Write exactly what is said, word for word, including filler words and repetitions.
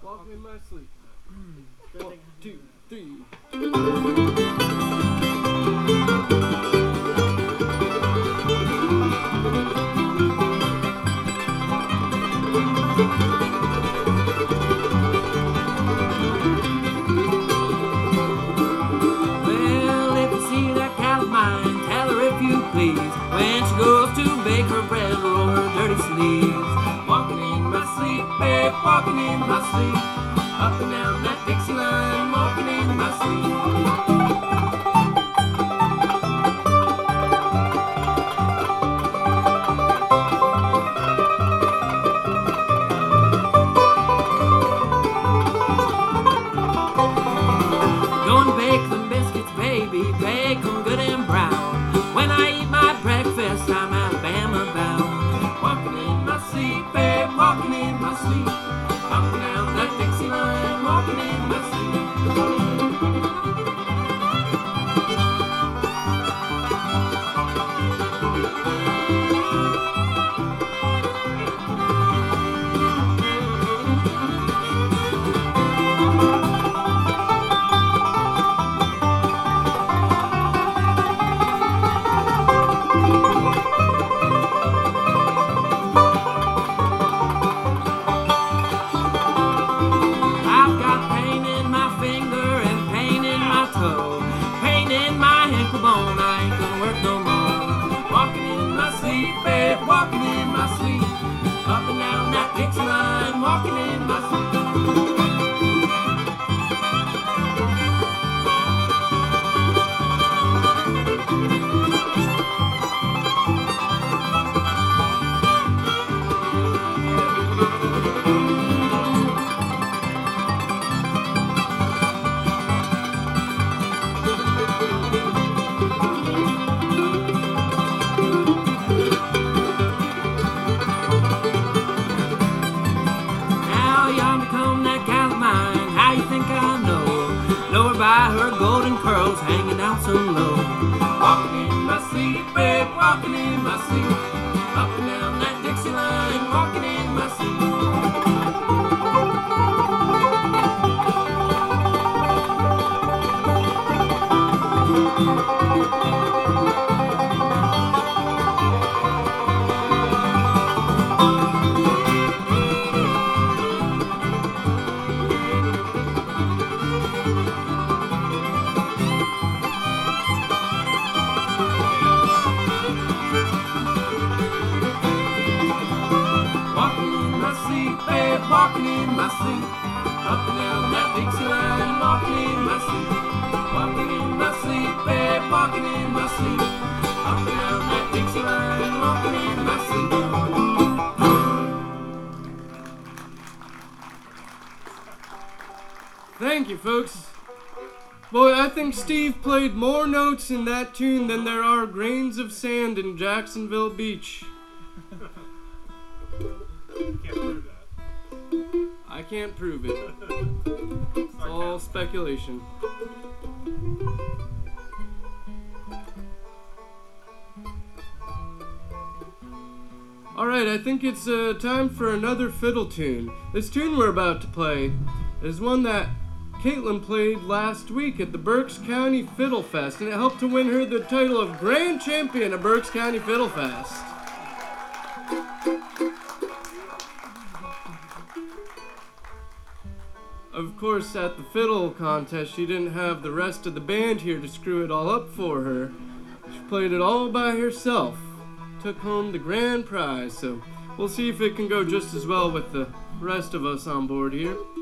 Walking in my sleep. One, two, three. Well, if you see that gal of mine, tell her if you please, when she goes to bake her bread, roll her dirty sleeves. Walking in my sleep, babe, walking in my sleep, up and down that Dixie line, walking in my sleep. Gonna bake them biscuits, baby, bake them good and brown. When I eat my breakfast, I'm Alabama bound. Walking in my sleep, babe, walking in my sleep, up and down that Dixie line, walking in my sleep. I've got pain in my finger and pain in my toe, pain in my ankle bone, I ain't gonna work no more. Walking in my sleep, babe, walking in my sleep, up and down that Dixie line, walking in my sleep. Now yonder come that gal of mine, how you think I know? Know her by her golden curls hanging down so low. Walking in my sleep, babe, walking in my sleep, up and down that Dixie line, walking in my sleep. Walking in my sleep, babe, walking in my sleep, up and down that Dixie line, walking in my sleep. Walking in my sleep, babe, walking in my sleep, up and down that Dixie line, walking in my sleep. Thank you, folks. Boy, I think Steve played more notes in that tune than there are grains of sand in Jacksonville Beach. Can't prove that. I can't prove it. It's all speculation. Alright, I think it's uh, time for another fiddle tune. This tune we're about to play is one that Caitlin played last week at the Berks County Fiddle Fest, and it helped to win her the title of Grand Champion of Berks County Fiddle Fest. Of course, at the fiddle contest, she didn't have the rest of the band here to screw it all up for her. She played it all by herself. Took home the grand prize, so we'll see if it can go just as well with the rest of us on board here.